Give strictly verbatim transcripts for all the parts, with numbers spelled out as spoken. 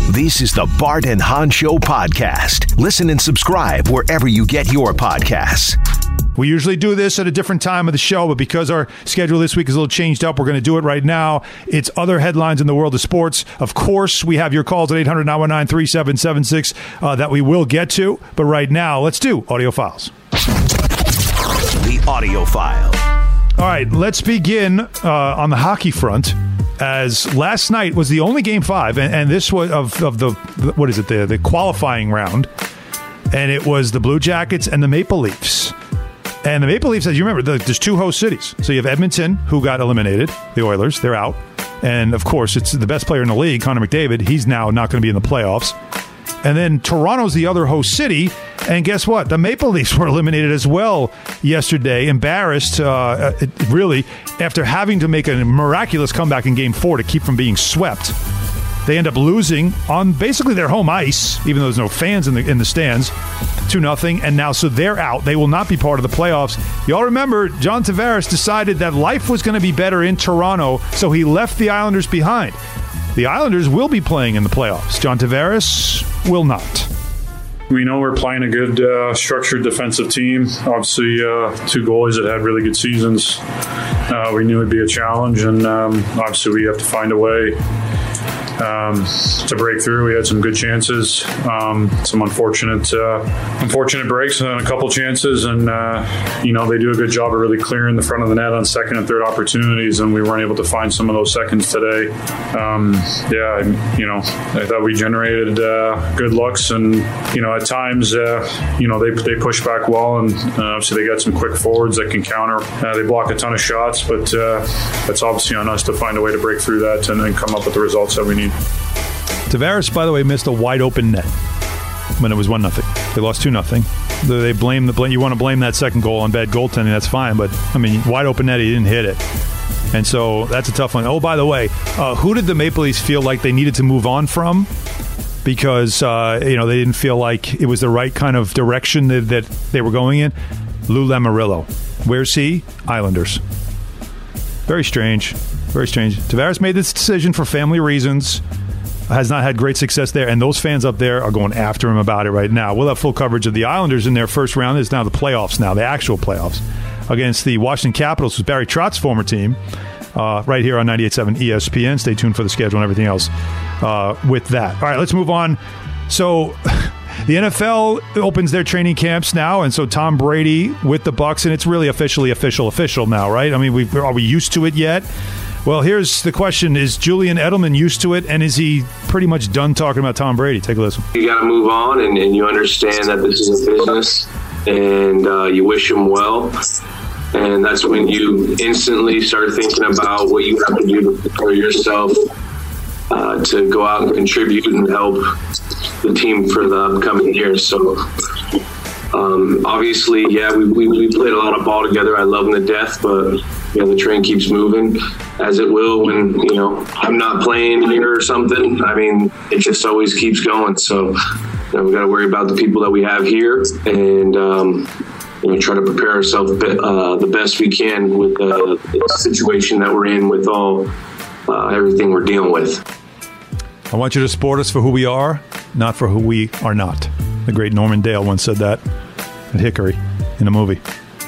This is the Bart and Hahn Show podcast. Listen and subscribe wherever you get your podcasts. We usually do this at a different time of the show, but because our schedule this week is a little changed up, we're going to do it right now. It's other headlines in the world of sports. Of course, we have your calls at eight hundred, nine one nine, three seven seven six uh, that we will get to. But right now, let's do Audio Files. The Audio File. All right, let's begin uh, on the hockey front. As last night was the only game five, and, and this was of, of the, what is it, the, the qualifying round, and it was the Blue Jackets and the Maple Leafs. And the Maple Leafs, as you remember, the, there's two host cities. So you have Edmonton, who got eliminated, the Oilers, they're out. And, of course, it's the best player in the league, Connor McDavid. He's now not going to be in the playoffs. And then Toronto's the other host city. And guess what? The Maple Leafs were eliminated as well yesterday, embarrassed, uh, really, after having to make a miraculous comeback in Game four to keep from being swept. They end up losing on basically their home ice, even though there's no fans in the in the stands, two nothing. And now, so they're out. They will not be part of the playoffs. Y'all remember, John Tavares decided that life was going to be better in Toronto, so he left the Islanders behind. The Islanders will be playing in the playoffs. John Tavares will not. We know we're playing a good, uh, structured defensive team. Obviously, uh, two goalies that had really good seasons. Uh, we knew it'd be a challenge, and um, obviously we have to find a way um, to break through. We had some good chances, um, some unfortunate uh, unfortunate breaks, and a couple chances. And, uh, you know, they do a good job of really clearing the front of the net on second and third opportunities, and we weren't able to find some of those seconds today. Um, yeah, you know, I thought we generated uh, good looks, and, you know, at times, uh, you know, they they push back well, and uh, obviously they got some quick forwards that can counter. Uh, they block a ton of shots, but uh, it's obviously on us to find a way to break through that and then come up with the results that we need. Tavares, by the way, missed a wide open net when it was one nothing. They lost two nothing. They blame the blame. You want to blame that second goal on bad goaltending? That's fine, but I mean, wide open net, he didn't hit it, and so that's a tough one. Oh, by the way, uh, who did the Maple Leafs feel like they needed to move on from? Because uh, you know, they didn't feel like it was the right kind of direction that, that they were going in. Lou Lamoriello, where's he? Islanders. Very strange. Very strange. Tavares made this decision for family reasons. Has not had great success there, and those fans up there are going after him about it right now. We'll have full coverage of the Islanders in their first round. It's now the playoffs now, the actual playoffs, against the Washington Capitals, who's Barry Trotz's former team, uh, right here on ninety-eight point seven E S P N. Stay tuned for the schedule and everything else uh, with that. All right, let's move on. So the N F L opens their training camps now, and so Tom Brady with the Bucs, and it's really officially official, official now, right? I mean, we are we used to it yet? Well, here's the question. Is Julian Edelman used to it, and is he pretty much done talking about Tom Brady? Take a listen. You got to move on, and, and you understand that this is a business, and uh, you wish him well. And that's when you instantly start thinking about what you have to do to prepare yourself uh, to go out and contribute and help the team for the upcoming years. So, um, obviously, yeah, we, we, we played a lot of ball together. I love him to death, but you know, the train keeps moving, as it will when, you know, I'm not playing here or something. I mean, it just always keeps going. So, you know, we got to worry about the people that we have here and, um, you know, try to prepare ourselves uh, the best we can with uh, the situation that we're in with all uh, everything we're dealing with. I want you to support us for who we are, not for who we are not. The great Norman Dale once said that at Hickory in a movie.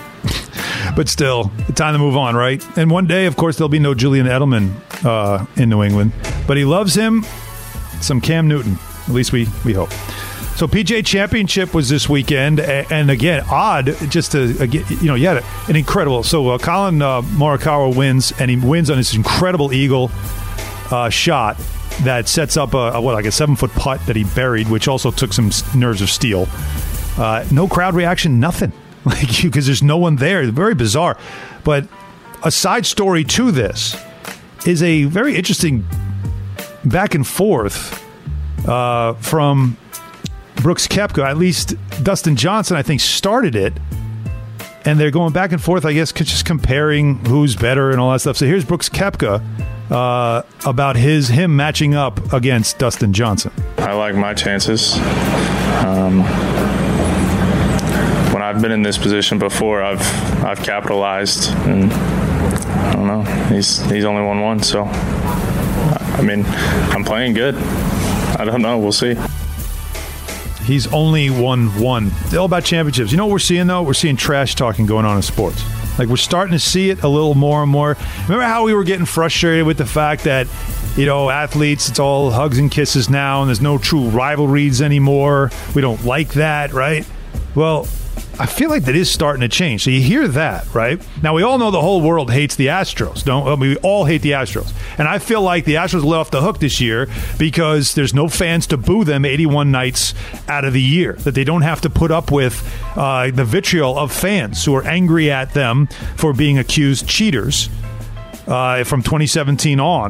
But still, time to move on, right? And one day, of course, there'll be no Julian Edelman uh, in New England. But he loves him some Cam Newton. At least we, we hope. So P G A Championship was this weekend. And again, odd, just to, you know, you had an incredible. So uh, Colin uh, Morikawa wins, and he wins on this incredible eagle uh, shot that sets up a, a, what, like a seven-foot putt that he buried, which also took some nerves of steel. Uh, no crowd reaction, nothing. Like you, because there's no one there. It's very bizarre. But a side story to this is a very interesting back and forth uh, from Brooks Koepka. At least Dustin Johnson, I think, started it. And they're going back and forth, I guess, just comparing who's better and all that stuff. So here's Brooks Koepka uh, about his him matching up against Dustin Johnson. I like my chances. Um I've been in this position before. I've I've capitalized, and I don't know. He's he's only won one, so I mean, I'm playing good. I don't know. We'll see. He's only won one. It's all about championships. You know what we're seeing, though? We're seeing trash talking going on in sports. Like, we're starting to see it a little more and more. Remember how we were getting frustrated with the fact that, you know, athletes, it's all hugs and kisses now, and there's no true rivalries anymore. We don't like that, right? Well, I feel like that is starting to change. So you hear that, right? Now, we all know the whole world hates the Astros. Don't I mean, we all hate the Astros. And I feel like the Astros let off the hook this year because there's no fans to boo them eighty-one nights out of the year, that they don't have to put up with uh, the vitriol of fans who are angry at them for being accused cheaters uh, from twenty seventeen on.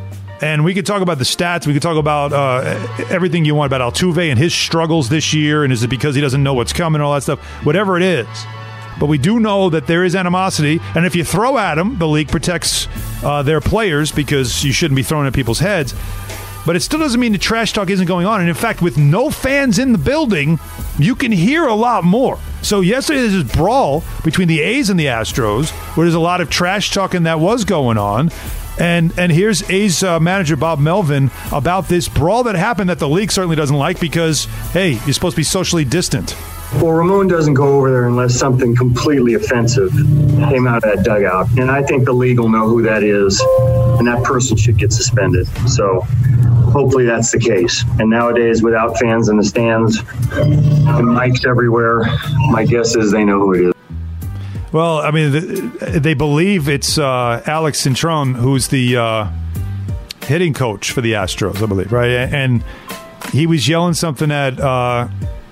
And we could talk about the stats. We could talk about uh, everything you want about Altuve and his struggles this year. And is it because he doesn't know what's coming and all that stuff? Whatever it is. But we do know that there is animosity. And if you throw at them, the league protects uh, their players because you shouldn't be throwing at people's heads. But it still doesn't mean the trash talk isn't going on. And in fact, with no fans in the building, you can hear a lot more. So yesterday there's this brawl between the A's and the Astros where there's a lot of trash talking that was going on. And and here's A's uh, manager Bob Melvin about this brawl that happened that the league certainly doesn't like because, hey, you're supposed to be socially distant. Well, Ramon doesn't go over there unless something completely offensive came out of that dugout. And I think the league will know who that is, and that person should get suspended. So hopefully that's the case. And nowadays, without fans in the stands and mics everywhere, my guess is they know who it is. Well, I mean, they believe it's uh, Alex Cintron, who's the uh, hitting coach for the Astros, I believe, right? And he was yelling something at uh,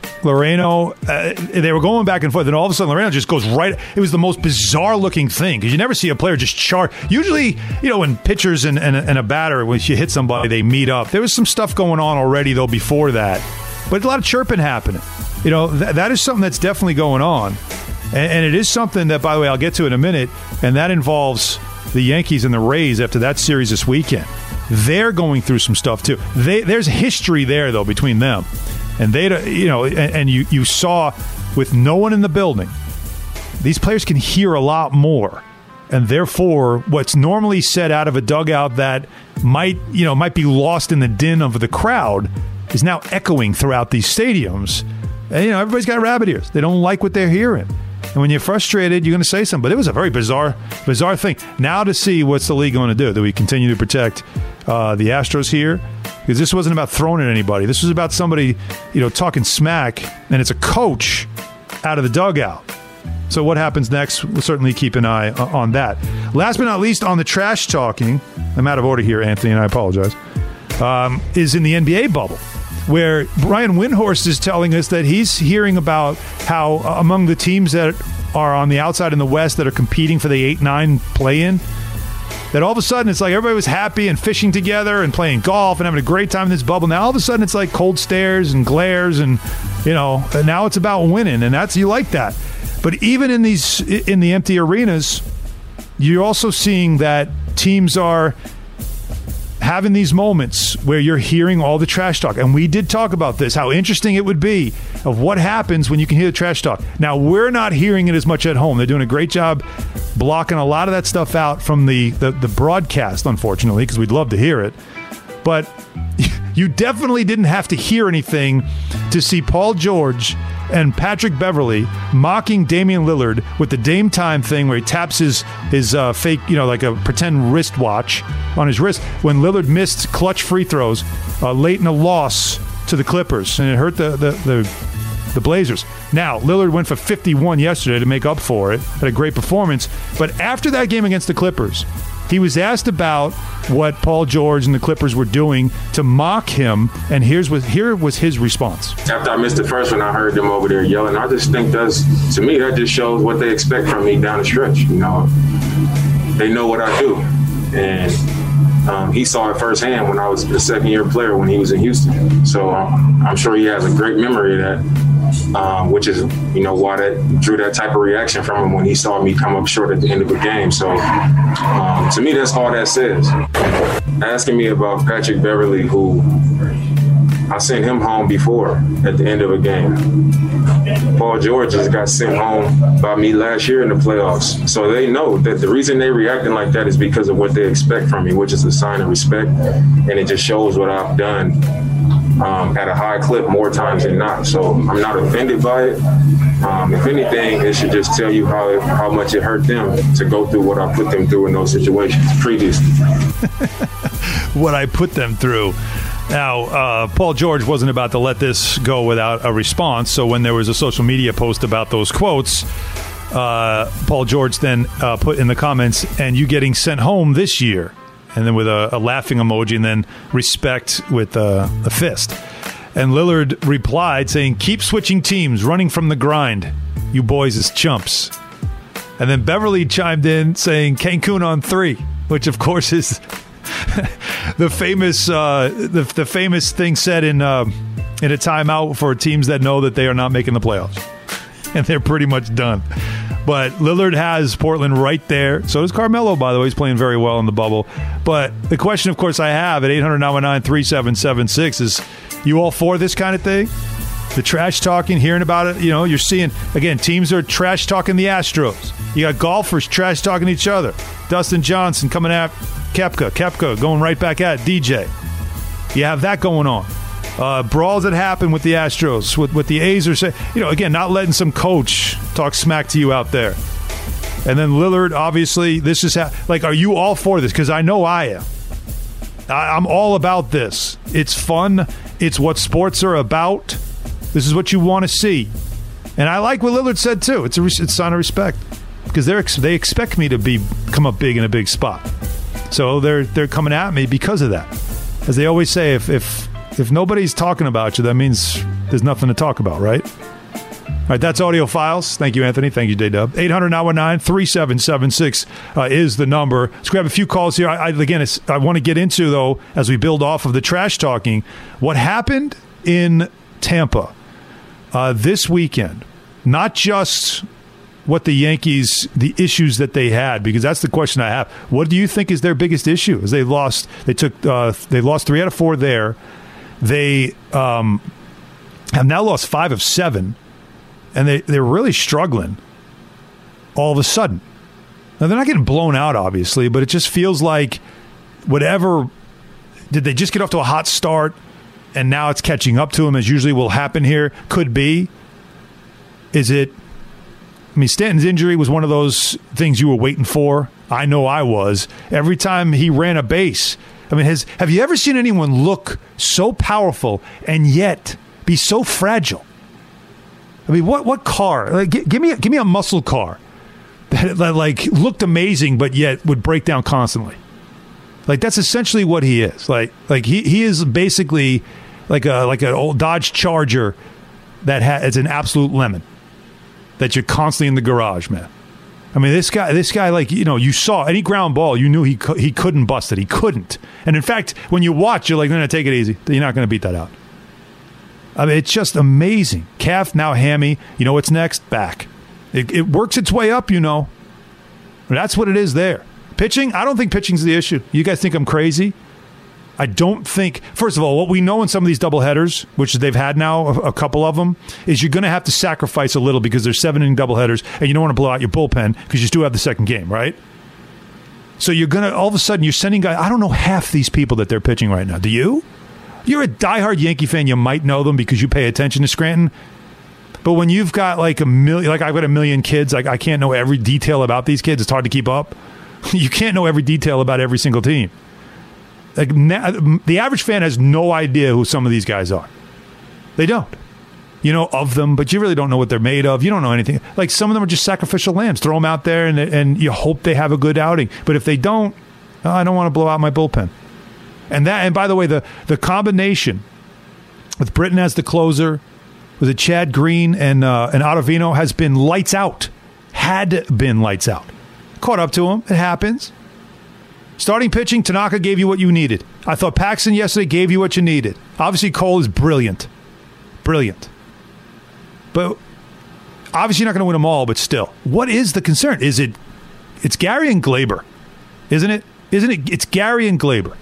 Loreno. Uh, they were going back and forth, and all of a sudden Loreno just goes right. It was the most bizarre-looking thing because you never see a player just charge. Usually, you know, when pitchers and, and, and a batter, when you hit somebody, they meet up. There was some stuff going on already, though, before that. But a lot of chirping happening. You know, th- that is something that's definitely going on. And it is something that, by the way, I'll get to in a minute, and that involves the Yankees and the Rays after that series this weekend. They're going through some stuff, too. They, there's history there, though, between them. And, they, you know, and, and you, you saw with no one in the building, these players can hear a lot more. And therefore, what's normally said out of a dugout that might, you know, might be lost in the din of the crowd is now echoing throughout these stadiums. And, you know, everybody's got rabbit ears. They don't like what they're hearing. And when you're frustrated, you're going to say something. But it was a very bizarre, bizarre thing. Now to see what's the league going to do. Do we continue to protect uh, the Astros here? Because this wasn't about throwing at anybody. This was about somebody, you know, talking smack. And it's a coach out of the dugout. So what happens next? We'll certainly keep an eye on that. Last but not least, on the trash talking, I'm out of order here, Anthony, and I apologize, um, is in the N B A bubble, where Brian Windhorst is telling us that he's hearing about how uh, among the teams that are on the outside in the West that are competing for the eight nine play-in, that all of a sudden it's like everybody was happy and fishing together and playing golf and having a great time in this bubble. Now all of a sudden it's like cold stares and glares and, you know, and now it's about winning, and that's, you like that. But even in these in the empty arenas, you're also seeing that teams are having these moments where you're hearing all the trash talk. And we did talk about this, how interesting it would be of what happens when you can hear the trash talk. Now, we're not hearing it as much at home. They're doing a great job blocking a lot of that stuff out from the, the, the broadcast, unfortunately, because we'd love to hear it. But you definitely didn't have to hear anything to see Paul George and Patrick Beverly mocking Damian Lillard with the Dame Time thing where he taps his his uh, fake, you know, like a pretend wristwatch on his wrist when Lillard missed clutch free throws uh, late in a loss to the Clippers, and it hurt the, the, the, the Blazers. Now, Lillard went for fifty-one yesterday to make up for it. Had a great performance. But after that game against the Clippers, he was asked about what Paul George and the Clippers were doing to mock him, and here's what here was his response. After I missed the first one, I heard them over there yelling. I just think that's, to me, that just shows what they expect from me down the stretch. You know, they know what I do, and um, he saw it firsthand when I was a second-year player when he was in Houston. So um, I'm sure he has a great memory of that. Um, which is, you know, why that drew that type of reaction from him when he saw me come up short at the end of the game. So um, to me, that's all that says. Asking me about Patrick Beverly, who I sent him home before at the end of a game. Paul George just got sent home by me last year in the playoffs. So they know that the reason they reacting like that is because of what they expect from me, which is a sign of respect. And it just shows what I've done um, at a high clip more times than not. So I'm not offended by it. Um, if anything, it should just tell you how how much it hurt them to go through what I put them through in those situations previously. What I put them through. Now, uh, Paul George wasn't about to let this go without a response. So when there was a social media post about those quotes, uh, Paul George then uh, put in the comments, and you getting sent home this year. And then with a, a laughing emoji, and then respect with uh, a fist. And Lillard replied saying, keep switching teams, running from the grind. You boys is chumps. And then Beverly chimed in saying Cancun on three, which of course is the famous uh, the, the famous thing said in uh, in a timeout for teams that know that they are not making the playoffs. And they're pretty much done. But Lillard has Portland right there. So does Carmelo, by the way. He's playing very well in the bubble. But the question, of course, I have at eight hundred nine one nine three seven seven six is, you all for this kind of thing? The trash talking, hearing about it, you know, you're seeing, again, teams are trash talking the Astros. You got golfers trash talking each other. Dustin Johnson coming at Koepka. Koepka going right back at D J. You have that going on. Uh, brawls that happen with the Astros, with, with the A's are saying, you know, again, not letting some coach talk smack to you out there. And then Lillard, obviously, this is how, like, are you all for this? Because I know I am. I, I'm all about this. It's fun. It's what sports are about. This is what you want to see. And I like what Lillard said, too. It's a, it's a sign of respect. Because they're they expect me to be come up big in a big spot. So they're they're coming at me because of that. As they always say, if if if nobody's talking about you, that means there's nothing to talk about, right? All right, that's Audio Files. Thank you, Anthony. Thank you, J-Dub. eight hundred nine one nine three seven seven six uh, is the number. Let's grab a few calls here. I, I, again, it's, I want to get into, though, as we build off of the trash talking, what happened in Tampa uh, this weekend. Not just what the Yankees, the issues that they had, because that's the question I have. What do you think is their biggest issue? Is they lost, they took, uh, they lost three out of four there. They um, have now lost five of seven. And they, they're really struggling all of a sudden. Now, they're not getting blown out, obviously, but it just feels like whatever – did they just get off to a hot start and now it's catching up to them, as usually will happen here? Could be. Is it – I mean, Stanton's injury was one of those things you were waiting for. I know I was. Every time he ran a base – I mean, has have you ever seen anyone look so powerful and yet be so fragile? I mean, what what car? Like, g- give me a, give me a muscle car that, that like looked amazing, but yet would break down constantly. Like, that's essentially what he is. Like like he, he is basically like a like an old Dodge Charger that ha- is an absolute lemon that you're constantly in the garage, man. I mean, this guy this guy like, you know, you saw any ground ball, you knew he co- he couldn't bust it. He couldn't. And in fact, when you watch, you're like, no, no, take it easy. You're not going to beat that out. I mean, it's just amazing. Calf, now hammy. You know what's next? Back. It, it works its way up, you know. That's what it is there. Pitching, I don't think pitching's the issue. You guys think I'm crazy? I don't think, first of all, what we know in some of these doubleheaders, which they've had now, a, a couple of them, is you're going to have to sacrifice a little because there's seven inning doubleheaders, and you don't want to blow out your bullpen because you still have the second game, right? So you're going to, all of a sudden, you're sending guys, I don't know half these people that they're pitching right now. Do you? You're a diehard Yankee fan. You might know them because you pay attention to Scranton. But when you've got like a million, like I've got a million kids, like I can't know every detail about these kids. It's hard to keep up. You can't know every detail about every single team. Like na- the average fan has no idea who some of these guys are. They don't. You know of them, but you really don't know what they're made of. You don't know anything. Like some of them are just sacrificial lambs. Throw them out there and and you hope they have a good outing. But if they don't, oh, I don't want to blow out my bullpen. And that, and by the way, the, the combination with Britton as the closer, with a Chad Green and uh, and Ottavino has been lights out. Had been lights out. Caught up to him. It happens. Starting pitching, Tanaka gave you what you needed. I thought Paxton yesterday gave you what you needed. Obviously, Cole is brilliant. Brilliant. But obviously, you're not going to win them all, but still. What is the concern? Is it, it's Gary and Glaber, isn't it? Isn't it? It's Gary and Glaber.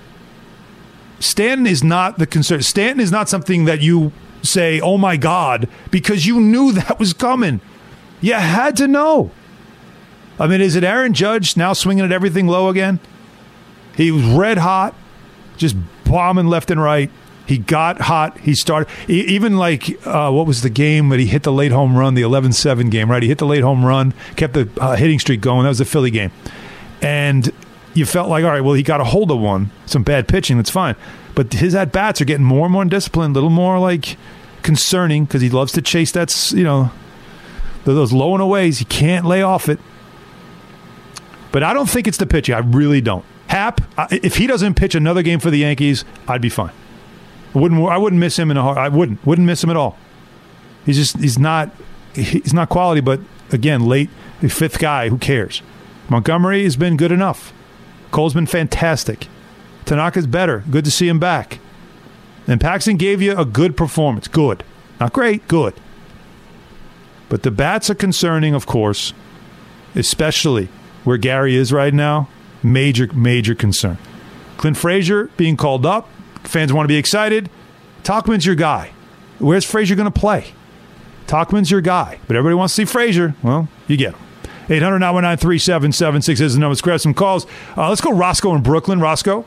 Stanton is not the concern. Stanton is not something that you say, oh, my God, because you knew that was coming. You had to know. I mean, is it Aaron Judge now swinging at everything low again? He was red hot, just bombing left and right. He got hot. He started e- even like uh, what was the game that he hit the late home run, the eleven seven game, right? He hit the late home run, kept the uh, hitting streak going. That was the Philly game. And you felt like, all right, well, he got a hold of one. Some bad pitching, that's fine. But his at-bats are getting more and more undisciplined, a little more like concerning because he loves to chase that, you know, those low and aways. He can't lay off it. But I don't think it's the pitching. I really don't. Hap, if he doesn't pitch another game for the Yankees, I'd be fine. I wouldn't. I wouldn't miss him in a heart. I wouldn't. Wouldn't miss him at all. He's just. He's not. He's not quality. But again, late fifth guy. Who cares? Montgomery has been good enough. Cole's been fantastic. Tanaka's better. Good to see him back. And Paxton gave you a good performance. Good. Not great. Good. But the bats are concerning, of course, especially where Gary is right now. Major, major concern. Clint Frazier being called up. Fans want to be excited. Tauchman's your guy. Where's Frazier going to play? Tauchman's your guy. But everybody wants to see Frazier. Well, you get him. eight hundred nine one nine three seven seven six is the number. Let's grab some calls. Uh, let's go Roscoe in Brooklyn. Roscoe.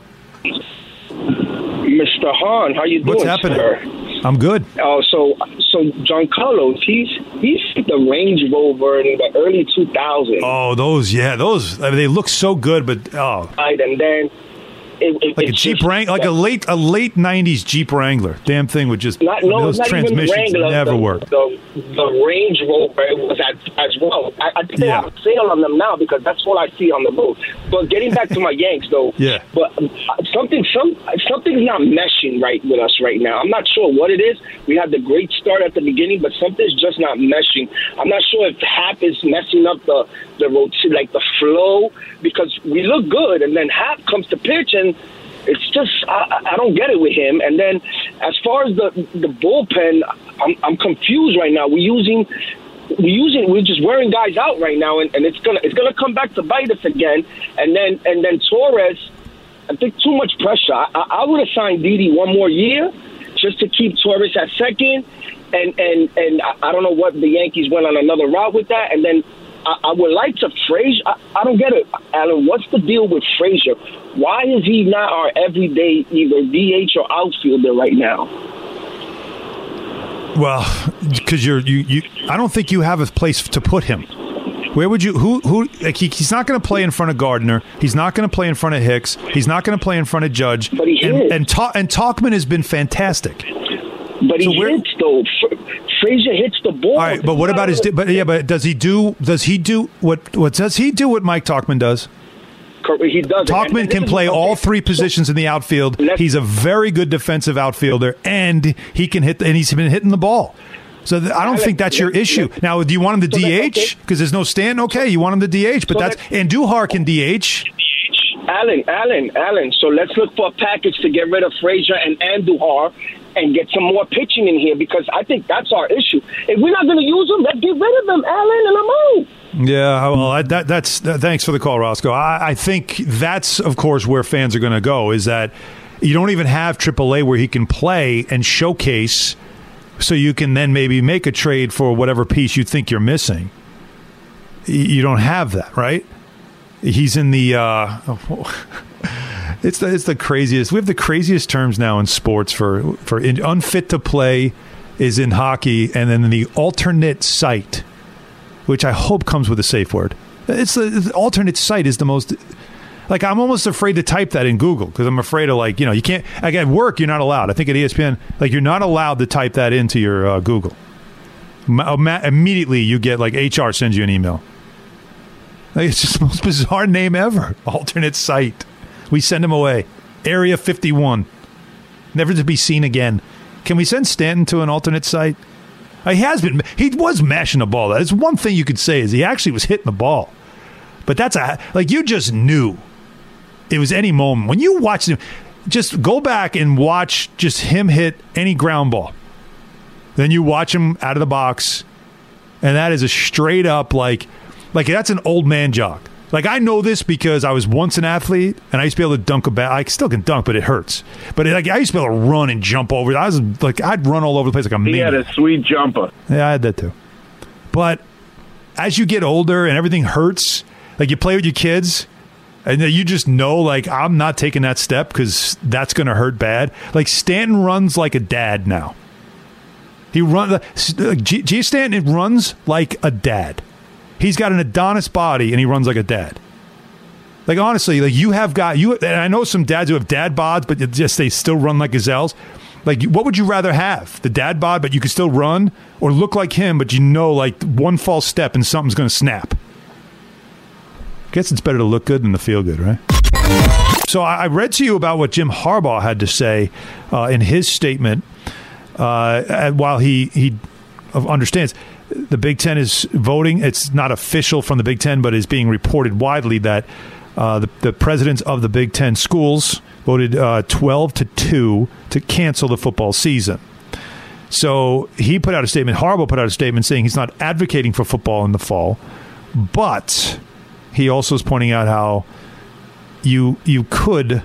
Mister Hahn, how you doing, What's happening? Sir? I'm good. Oh, uh, so so Giancarlo, he's he's the Range Rover in the early two thousands. Oh, those, yeah, those. I mean, they look so good, but oh. Right, and then it, it, like a Jeep just, Wrangler, like a late a late nineties Jeep Wrangler. Damn thing would just not, no, those not transmissions even Wrangler, never the, work. The, the Range Rover was at, as well. I, I think they Yeah. have a sale on them now because that's all I see on the road. But getting back to my Yanks, though, yeah. But uh, something some something's not meshing right with us right now. I'm not sure what it is. We had the great start at the beginning, but something's just not meshing. I'm not sure if Hap is messing up the the road, like the flow, because we look good, and then Hap comes to pitch and. It's just I, I don't get it with him. And then as far as the the bullpen, I'm I'm confused right now. We're using we using we're just wearing guys out right now, and, and it's gonna it's gonna come back to bite us again. And then and then Torres, I think too much pressure. I, I would have signed Didi one more year just to keep Torres at second. And and and I don't know what the Yankees went on another route with that. And then I, I would like to Frazier. I, I don't get it, Alan. What's the deal with Frazier? Why is he not our everyday either D H or outfielder right now? Well, because you're you, you. I don't think you have a place to put him. Where would you? Who? Who? Like he, he's not going to play in front of Gardner. He's not going to play in front of Hicks. He's not going to play in front of Judge. But he and hits. and, Ta- and Talkman has been fantastic. But he So where- hits though. Frazier hits the ball. All right, but what about his? But yeah, but does he do? Does he do what? What does he do? What Mike Talkman does? He does. Talkman can play all three positions in the outfield. He's a very good defensive outfielder, and he can hit. And he's been hitting the ball. So th- I don't think that's your issue. Now, do you want him to D H because there's no Stanton? Okay, you want him to D H, but that's and Duhar can D H. Allen, Allen, Allen. So let's look for a package to get rid of Frazier and Andujar and get some more pitching in here because I think that's our issue. If we're not going to use them, let's get rid of them, Allen, and I'm out. Yeah, well, I, that, that's that, thanks for the call, Roscoe. I, I think that's, of course, where fans are going to go is that you don't even have triple A where he can play and showcase so you can then maybe make a trade for whatever piece you think you're missing. You don't have that, right? He's in the uh, – it's the, it's the craziest – we have the craziest terms now in sports for, for in, unfit to play is in hockey, and then the alternate site – which I hope comes with a safe word. It's the, the alternate site is the most, like I'm almost afraid to type that in Google because I'm afraid of like, you know, you can't, like at work, you're not allowed. I think at E S P N, like you're not allowed to type that into your uh, Google. Ma- ma- immediately you get like H R sends you an email. Like, it's just the most bizarre name ever. Alternate site. We send him away. Area fifty-one. Never to be seen again. Can we send Stanton to an alternate site? He has been. He was mashing the ball. That's one thing you could say is he actually was hitting the ball. But that's a like you just knew it was any moment when you watched him. Just go back and watch just him hit any ground ball. Then you watch him out of the box, and that is a straight up like like that's an old man jog. Like, I know this because I was once an athlete, and I used to be able to dunk a bat. I still can dunk, but it hurts. But it, like, I used to be able to run and jump over. I was like, I'd run all over the place like a He maniac. had a sweet jumper. Yeah, I had that too. But as you get older and everything hurts, like you play with your kids, And you just know, like, I'm not taking that step because that's going to hurt bad. Like, Stanton runs like a dad now. He runs. G. G. Stanton runs like a dad. He's got an Adonis body, and he runs like a dad. Like, honestly, like you have got you. And I know some dads who have dad bods, but just they still run like gazelles. Like, what would you rather have? The dad bod, but you can still run, or look like him, but you know, like one false step and something's going to snap. Guess it's better to look good than to feel good, right? So I read to you about what Jim Harbaugh had to say uh, in his statement. Uh, while he he understands the Big Ten is voting, it's not official from the Big Ten, but is being reported widely that uh, the, the presidents of the Big Ten schools voted uh, twelve to two to cancel the football season. So he put out a statement. Harbaugh put out a statement saying he's not advocating for football in the fall, but he also is pointing out how you you could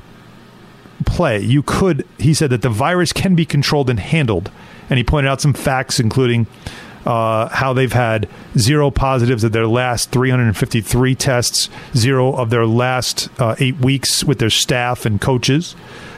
play. You could, he said that the virus can be controlled and handled. And he pointed out some facts, including uh, how they've had zero positives of their last three hundred fifty-three tests, zero of their last uh, eight weeks with their staff and coaches.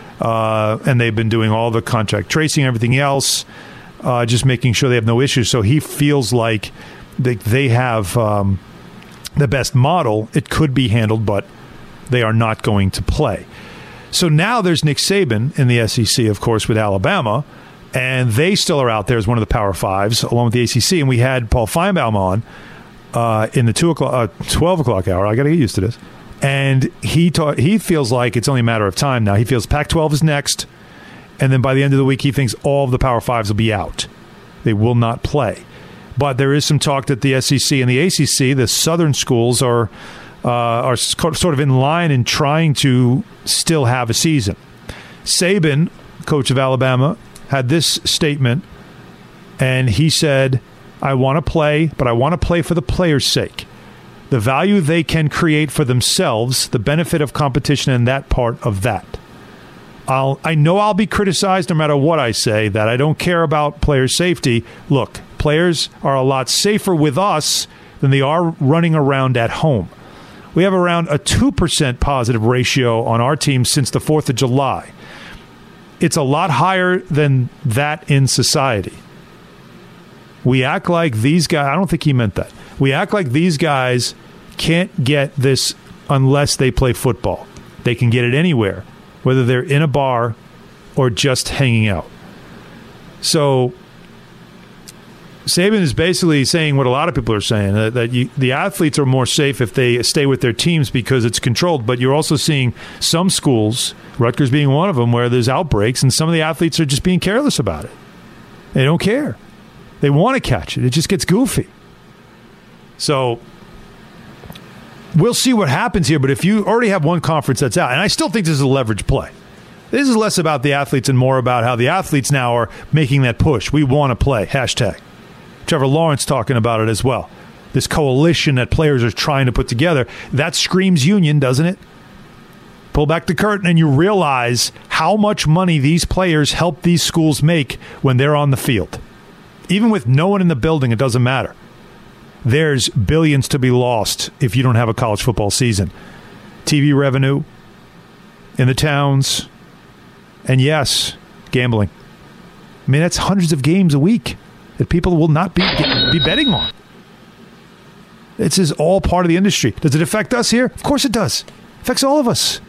Uh, and they've been doing all the contact tracing, everything else, uh, just making sure they have no issues. So he feels like they, they have um, the best model. It could be handled, but they are not going to play. So now there's Nick Saban in the S E C, of course, with Alabama, and they still are out there as one of the Power Fives, along with the A C C. And we had Paul Feinbaum on uh, in the two o'clock, uh, twelve o'clock hour. I got to get used to this. And he ta- he feels like it's only a matter of time now. He feels Pac twelve is next, and then by the end of the week, he thinks all of the Power Fives will be out. They will not play. But there is some talk that the S E C and the A C C, the Southern schools, are uh, are sort of in line in trying to still have a season. Saban, coach of Alabama, had this statement, and he said, I want to play, but I want to play for the players' sake. The value they can create for themselves, the benefit of competition, and that part of that. I'll, I know I'll be criticized no matter what I say, that I don't care about player safety. Look, players are a lot safer with us than they are running around at home. We have around a two percent positive ratio on our team since the fourth of July. It's a lot higher than that in society. We act like these guys, I don't think he meant that. We act like these guys can't get this unless they play football. They can get it anywhere, whether they're in a bar or just hanging out. So Saban is basically saying what a lot of people are saying, that, that you, the athletes are more safe if they stay with their teams because it's controlled. But you're also seeing some schools, Rutgers being one of them, where there's outbreaks and some of the athletes are just being careless about it. They don't care. They want to catch it. It just gets goofy. So we'll see what happens here. But if you already have one conference that's out, and I still think this is a leverage play. This is less about the athletes and more about how the athletes now are making that push. We want to play. Hashtag. Trevor Lawrence talking about it as well. This coalition that players are trying to put together. That screams union, doesn't it? Pull back the curtain and you realize how much money these players help these schools make when they're on the field. Even with no one in the building, it doesn't matter. There's billions to be lost if you don't have a college football season. T V revenue in the towns, and yes, gambling. I mean, that's hundreds of games a week that people will not be be betting on. This is all part of the industry. Does it affect us here? Of course it does. It affects all of us.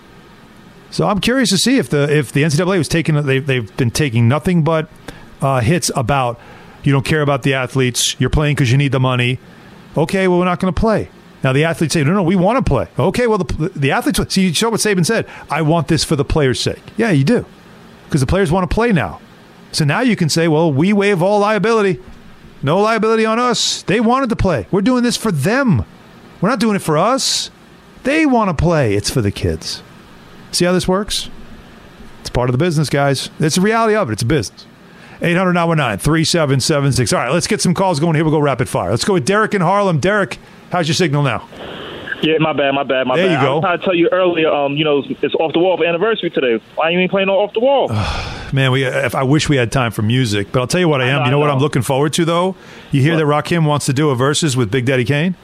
So I'm curious to see if the if the N C double A was taking they they've been taking nothing but uh, hits about you don't care about the athletes. You're playing because you need the money. Okay, well we're not going to play. Now the athletes say no, no, we want to play. Okay, well the the athletes see you show what Saban said. I want this for the players' sake. Yeah, you do, because the players want to play now. So now you can say, well, we waive all liability. No liability on us. They wanted to play. We're doing this for them. We're not doing it for us. They want to play. It's for the kids. See how this works? It's part of the business, guys. It's the reality of it. It's a business. eight hundred nine one nine three seven seven six. All right, let's get some calls going here. We'll go rapid fire. Let's go with Derek in Harlem. Derek, how's your signal now? Yeah, my bad, my bad, my there bad. You go. I was trying to tell you earlier, um, you know, it's off the wall for anniversary today. Why you ain't playing no off the wall? Man, we if I wish we had time for music, but I'll tell you what I am. I know, you know, know what I'm looking forward to, though? You hear what? That Rakim wants to do a versus with Big Daddy Kane?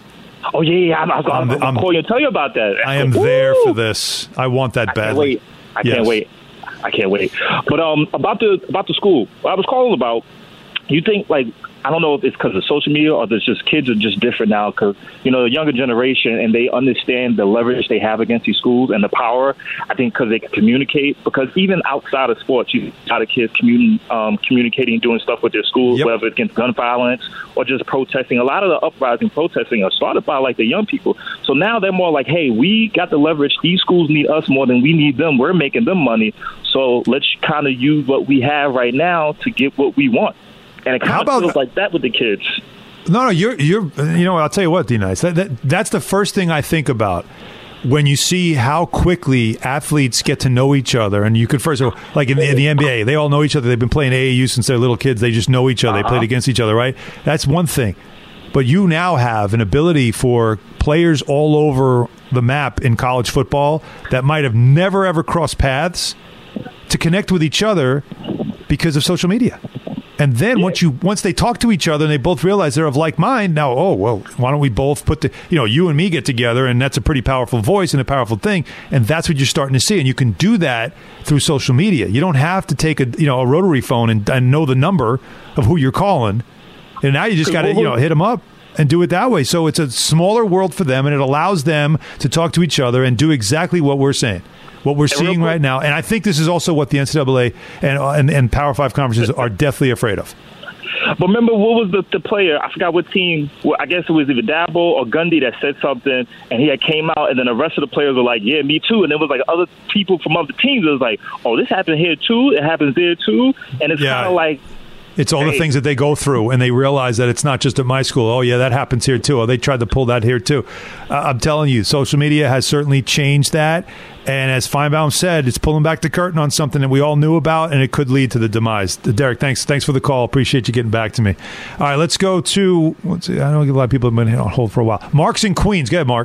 Oh, yeah, yeah. I'm, I'm, I'm, I'm, I'm calling you to tell you about that. I am Woo! there for this. I want that I badly. Can't wait. I yes. can't wait. I can't wait. But um, about the about the school, what I was calling about, you think, like, I don't know if it's because of social media or there's just kids are just different now because, you know, the younger generation, and they understand the leverage they have against these schools and the power, I think, because they can communicate. Because even outside of sports, you see a lot of kids commun- um, communicating, doing stuff with their schools, yep. whether it's against gun violence or just protesting. A lot of the uprising protesting are started by, like, the young people. So now they're more like, hey, we got the leverage. These schools need us more than we need them. We're making them money. So let's kind of use what we have right now to get what we want. And it kind of feels like that with the kids. No, no, you're, you're, you know, I'll tell you what, D-Nice, that, that, that's the first thing I think about when you see how quickly athletes get to know each other. And you could first, like in the, in the N B A, they all know each other. They've been playing A A U since they're little kids. They just know each other. Uh-huh. They played against each other, right? That's one thing. But you now have an ability for players all over the map in college football that might have never, ever crossed paths to connect with each other because of social media. And then yeah. once you once they talk to each other and they both realize they're of like mind, now, oh, well, why don't we both put the, you know, you and me get together, and that's a pretty powerful voice and a powerful thing. And that's what you're starting to see. And you can do that through social media. You don't have to take a, you know, a rotary phone and, and know the number of who you're calling. And now you just got to, you know, hit them up and do it that way. So it's a smaller world for them, and it allows them to talk to each other and do exactly what we're saying. What we're seeing right now, and I think this is also what the N C double A and and, and Power Five conferences are definitely afraid of. But remember, what was the, the player? I forgot what team. Well, I guess it was either Dabo or Gundy that said something, and he had came out, and then the rest of the players were like, "Yeah, me too." And it was like other people from other teams. It was like, "Oh, this happened here too. It happens there too." And it's yeah. kind of like. It's all the things that they go through, and they realize that it's not just at my school. Oh, yeah, that happens here, too. Oh, they tried to pull that here, too. Uh, I'm telling you, social media has certainly changed that. And as Feinbaum said, it's pulling back the curtain on something that we all knew about, and it could lead to the demise. Derek, thanks thanks for the call. Appreciate you getting back to me. All right, let's go to let's see, I know a lot of people have been on hold for a while. Mark's in Queens. Go ahead, Mark.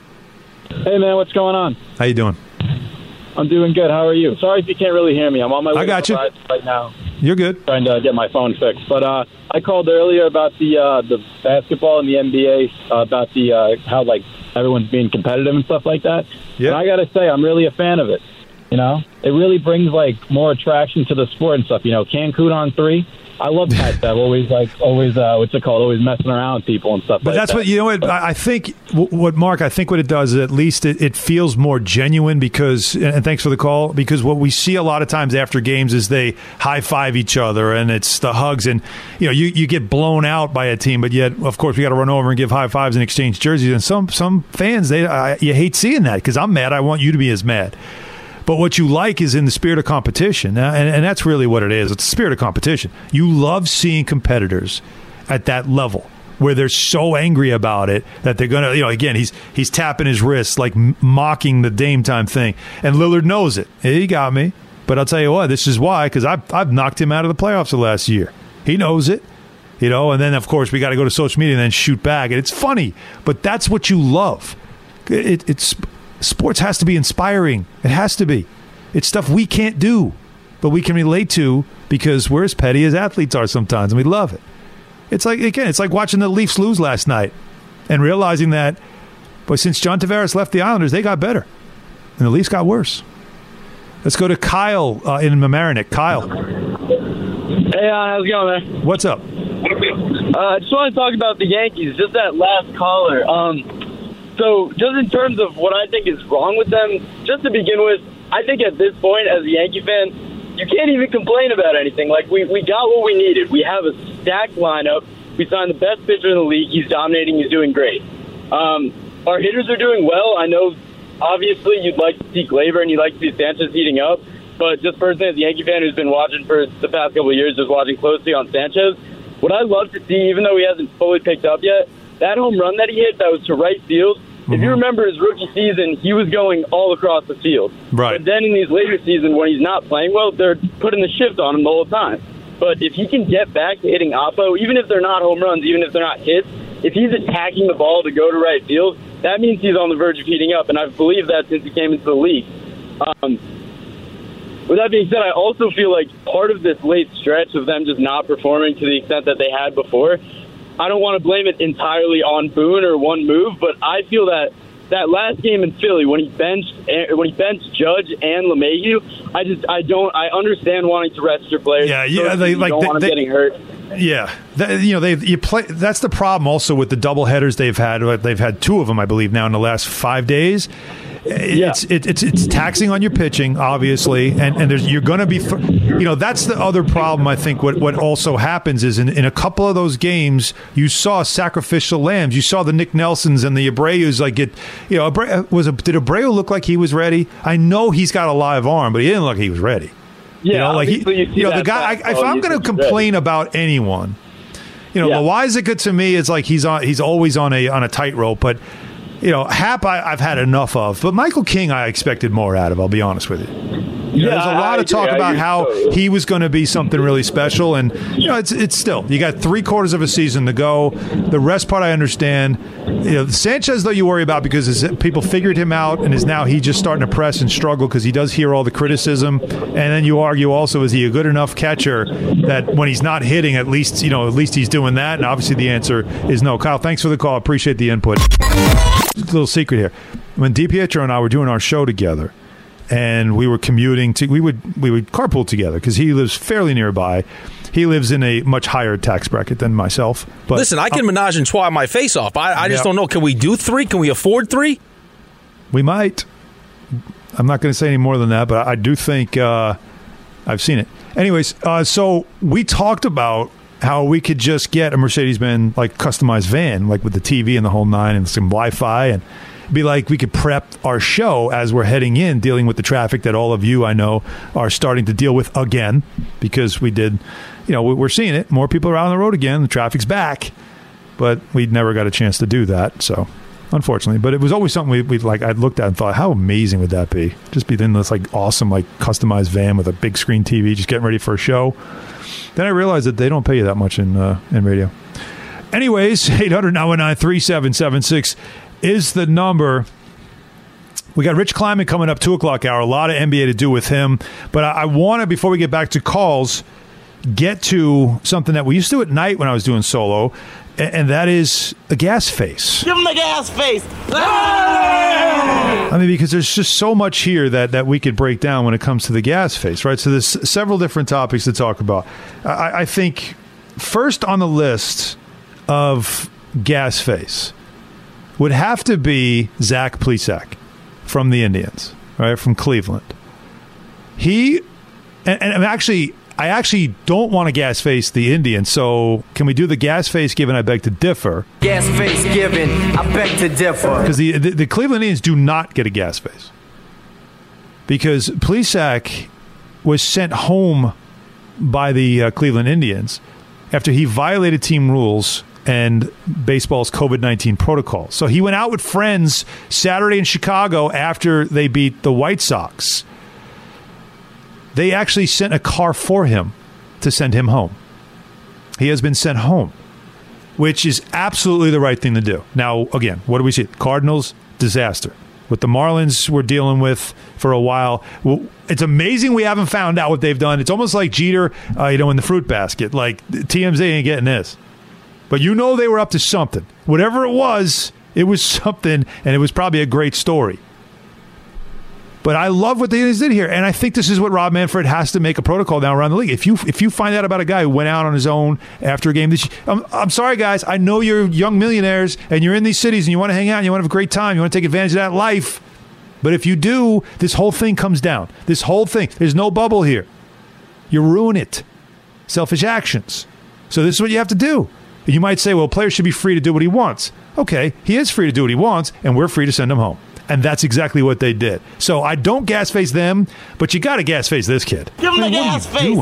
Hey, man, what's going on? How you doing? I'm doing good. How are you? Sorry if you can't really hear me. I'm on my way I got to you. right now. You're good. Trying to get my phone fixed. But uh, I called earlier about the uh, the basketball and the N B A, uh, about the uh, how, like, everyone's being competitive and stuff like that. Yeah. And I got to say, I'm really a fan of it. You know? It really brings, like, more attraction to the sport and stuff. You know, Cancun on three. I love Pat Bev. Always, like, always, uh, what's it called? Always messing around with people and stuff but like that. But that's what, you know what, I think, what, Mark, I think what it does is at least it, it feels more genuine because, and thanks for the call, because what we see a lot of times after games is they high-five each other, and it's the hugs, and, you know, you, you get blown out by a team, but yet, of course, we got to run over and give high-fives and exchange jerseys, and some, some fans, they I, you hate seeing that because I'm mad. I want you to be as mad. But what you like is in the spirit of competition, and, and that's really what it is. It's the spirit of competition. You love seeing competitors at that level where they're so angry about it that they're going to, you know, again, he's he's tapping his wrists, like mocking the Dame Time thing. And Lillard knows it. He got me. But I'll tell you what, this is why, because I've, I've knocked him out of the playoffs the last year. He knows it. You know, and then, of course, we got to go to social media and then shoot back. And it's funny, but that's what you love. It, it's... Sports has to be inspiring. It has to be. It's stuff we can't do, but we can relate to because we're as petty as athletes are sometimes, and we love it. It's like, again, it's like watching the Leafs lose last night and realizing that, boy, since John Tavares left the Islanders, they got better, and the Leafs got worse. Let's go to Kyle uh, in Mamaroneck. Kyle. Hey, uh, how's it going, man? What's up? Uh, I just want to talk about the Yankees, just that last caller. Um, So just in terms of what I think is wrong with them, just to begin with, I think at this point, as a Yankee fan, you can't even complain about anything. Like, we, we got what we needed. We have a stacked lineup. We signed the best pitcher in the league. He's dominating. He's doing great. Um, our hitters are doing well. I know, obviously, you'd like to see Gleyber and you'd like to see Sanchez heating up. But just personally, as a Yankee fan who's been watching for the past couple of years, just watching closely on Sanchez, what I'd love to see, even though he hasn't fully picked up yet, that home run that he hit that was to right field, mm-hmm. If you remember his rookie season, he was going all across the field. Right. But then in these later seasons, when he's not playing well, they're putting the shift on him the whole time. But if he can get back to hitting oppo, even if they're not home runs, even if they're not hits, if he's attacking the ball to go to right field, that means he's on the verge of heating up, and I've believed that since he came into the league. Um, with that being said, I also feel like part of this late stretch of them just not performing to the extent that they had before, I don't want to blame it entirely on Boone or one move, but I feel that that last game in Philly when he benched when he benched Judge and LeMahieu, I just I don't I understand wanting to rest your players. Yeah, yeah, they you like don't they, want them they, getting hurt. Yeah, that, you know they you play. That's the problem also with the double headers they've had. They've had two of them, I believe, now in the last five days. It's yeah. it, it's it's taxing on your pitching, obviously, and and there's you're going to be, you know, that's the other problem. I think what what also happens is in, in a couple of those games you saw sacrificial lambs. You saw the Nick Nelsons and the Abreu's like get, you know, Abreu, was a, did Abreu look like he was ready? I know he's got a live arm, but he didn't look like he was ready. Yeah, you know, like he, you, you know, the guy. I, if I'm going to complain ready. about anyone, you know, yeah. Loaisiga to me is like he's on. He's always on a on a tightrope, but. You know, Hap I, I've had enough of, but Michael King I expected more out of, I'll be honest with you. You know, yeah, there's a lot I of talk agree, about how totally. he was going to be something really special, and you know, it's it's still you got three quarters of a season to go. The rest part I understand. You know, Sanchez though you worry about because his, people figured him out, and is now he just starting to press and struggle because he does hear all the criticism, and then you argue also is he a good enough catcher that when he's not hitting at least you know at least he's doing that, and obviously the answer is no. Kyle, thanks for the call. Appreciate the input. Just a little secret here. When DiPietro and I were doing our show together and we were commuting to, we would we would carpool together because he lives fairly nearby. He lives in a much higher tax bracket than myself. But listen, I can um, menage and twa my face off. I, I just yeah. don't know. Can we do three? Can we afford three? We might. I'm not going to say any more than that, but I do think uh, I've seen it. Anyways, uh, so we talked about how we could just get a Mercedes-Benz like customized van, like with the T V and the whole nine and some Wi-Fi, and be like we could prep our show as we're heading in, dealing with the traffic that all of you I know are starting to deal with again, because we did, you know, we're seeing it. More people are out on the road again. The traffic's back, but we never got a chance to do that. So, unfortunately, but it was always something we we like. I looked at and thought, how amazing would that be? Just be in this like awesome like customized van with a big screen T V, just getting ready for a show. Then I realized that they don't pay you that much in uh, in radio. Anyways, eight hundred nine one nine three seven seven six is the number. We got Rich Kleiman coming up, two o'clock hour. A lot of N B A to do with him. But I, I want to, before we get back to calls, get to something that we used to do at night when I was doing solo, and, and that is a gas face. Give him the gas face! I mean, because there's just so much here that, that we could break down when it comes to the gas face, right? So there's several different topics to talk about. I, I think first on the list of gas face would have to be Zach Plesac from the Indians, right, from Cleveland. He, and, and actually, I actually don't want to gas face the Indians, so can we do the gas face given I beg to differ? Gas face given, I beg to differ. Because the, the, the Cleveland Indians do not get a gas face. Because Plesac was sent home by the uh, Cleveland Indians after he violated team rules and baseball's COVID nineteen protocol. So he went out with friends Saturday in Chicago after they beat the White Sox. They actually sent a car for him to send him home. He has been sent home, which is absolutely the right thing to do. Now, again, what do we see? Cardinals, disaster. What the Marlins were dealing with for a while. Well, it's amazing we haven't found out what they've done. It's almost like Jeter, uh, you know, in the fruit basket. Like, T M Z ain't getting this. But you know they were up to something. Whatever it was, it was something, and it was probably a great story. But I love what the Indians did here, and I think this is what Rob Manfred has to make a protocol now around the league. If you if you find out about a guy who went out on his own after a game, this, I'm, I'm sorry, guys. I know you're young millionaires, and you're in these cities, and you want to hang out, and you want to have a great time. You want to take advantage of that life. But if you do, this whole thing comes down. This whole thing. There's no bubble here. You ruin it. Selfish actions. So this is what you have to do. You might say, well, a player should be free to do what he wants. Okay, he is free to do what he wants, and we're free to send him home. And that's exactly what they did. So I don't gas face them, but you got to gas face this kid. Give him I mean, the gas face.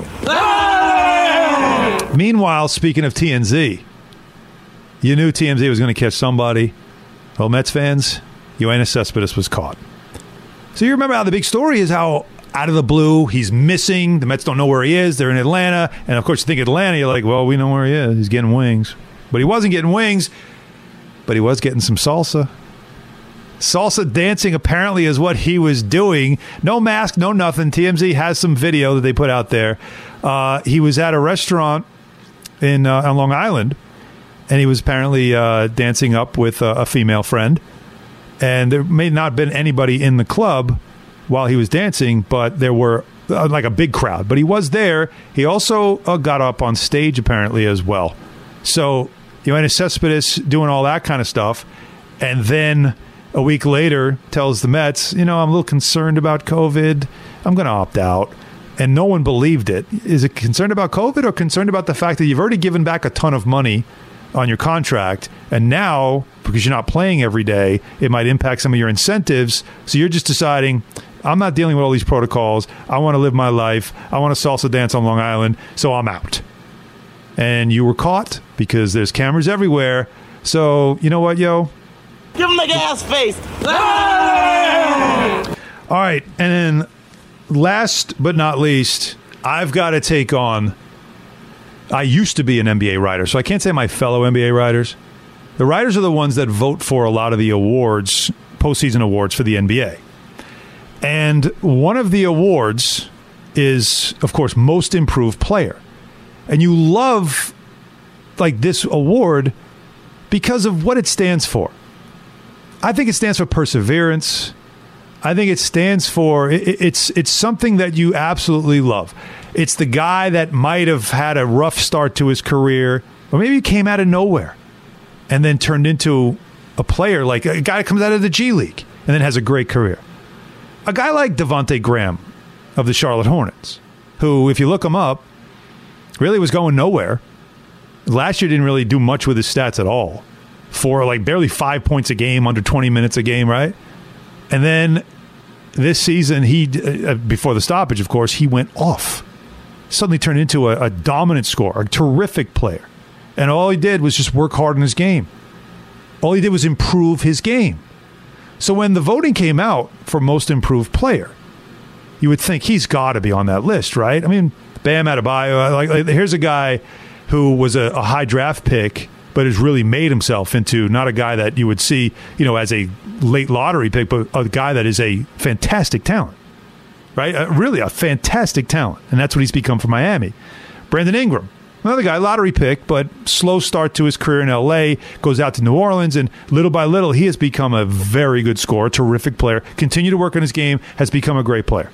Ah! Meanwhile, speaking of T M Z, you knew T M Z was going to catch somebody. Well, Mets fans, Yoenis Cespedes was caught. So you remember how the big story is how out of the blue, he's missing. The Mets don't know where he is. They're in Atlanta. And, of course, you think Atlanta, you're like, well, we know where he is. He's getting wings. But he wasn't getting wings, but he was getting some salsa. Salsa dancing apparently is what he was doing. No mask, no nothing. T M Z has some video that they put out there. Uh, he was at a restaurant in uh, on Long Island, and he was apparently uh, dancing up with a, a female friend. And there may not have been anybody in the club while he was dancing, but there were uh, like a big crowd. But he was there. He also uh, got up on stage apparently as well. So Yoenis Cespedes doing all that kind of stuff, and then a week later tells the Mets, you know, I'm a little concerned about COVID. I'm going to opt out. And no one believed it. Is it concerned about COVID or concerned about the fact that you've already given back a ton of money on your contract, and now, because you're not playing every day, it might impact some of your incentives. So you're just deciding, I'm not dealing with all these protocols. I want to live my life. I want to salsa dance on Long Island, so I'm out. And you were caught because there's cameras everywhere. So, you know what, yo? Give him the gas face. All right, and then last but not least, I've got to take on, I used to be an N B A writer, so I can't say my fellow N B A writers. The writers are the ones that vote for a lot of the awards, postseason awards for the N B A. And one of the awards is, of course, Most Improved Player. And you love, like, this award because of what it stands for. I think it stands for perseverance. I think it stands for, it, it's it's something that you absolutely love. It's the guy that might have had a rough start to his career, or maybe he came out of nowhere and then turned into a player, like a guy that comes out of the G League and then has a great career. A guy like Devontae Graham of the Charlotte Hornets, who, if you look him up, really was going nowhere. Last year didn't really do much with his stats at all. For like barely five points a game, under twenty minutes a game, right? And then this season, he uh, before the stoppage, of course, he went off. Suddenly turned into a, a dominant scorer, a terrific player. And all he did was just work hard in his game. All he did was improve his game. So when the voting came out for Most Improved Player, you would think he's got to be on that list, right? I mean, Bam Adebayo, like, like here's a guy who was a, a high draft pick, but has really made himself into not a guy that you would see, you know, as a late lottery pick, but a guy that is a fantastic talent, right? Uh, really a fantastic talent, and that's what he's become for Miami. Brandon Ingram, another guy, lottery pick, but slow start to his career in L A, goes out to New Orleans, and little by little, he has become a very good scorer, terrific player, continue to work on his game, has become a great player.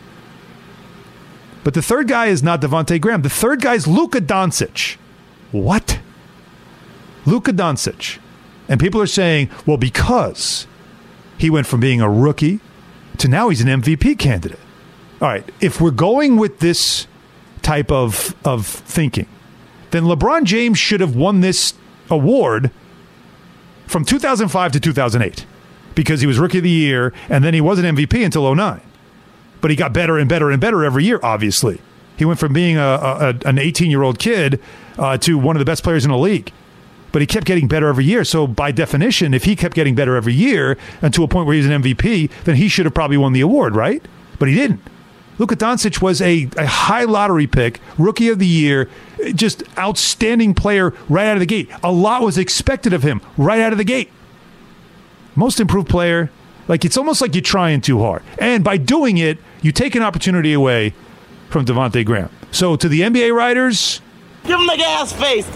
But the third guy is not Devontae Graham. The third guy is Luka Doncic. What? Luka Doncic. And people are saying, well, because he went from being a rookie to now he's an M V P candidate. All right, if we're going with this type of, of thinking, then LeBron James should have won this award from two thousand five to two thousand eight because he was Rookie of the Year, and then he wasn't M V P until oh nine. But he got better and better and better every year, obviously. He went from being a, a, an eighteen-year-old kid uh, to one of the best players in the league. But he kept getting better every year. So by definition, if he kept getting better every year and to a point where he's an M V P, then he should have probably won the award, right? But he didn't. Luka Doncic was a, a high lottery pick, Rookie of the Year, just outstanding player right out of the gate. A lot was expected of him right out of the gate. Most Improved Player, like it's almost like you're trying too hard. And by doing it, you take an opportunity away from Devontae Graham. So to the N B A writers, give him the gas face.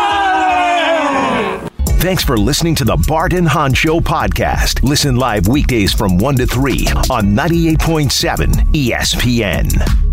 Thanks for listening to the Bart and Hahn Show podcast. Listen live weekdays from one to three on ninety-eight point seven E S P N.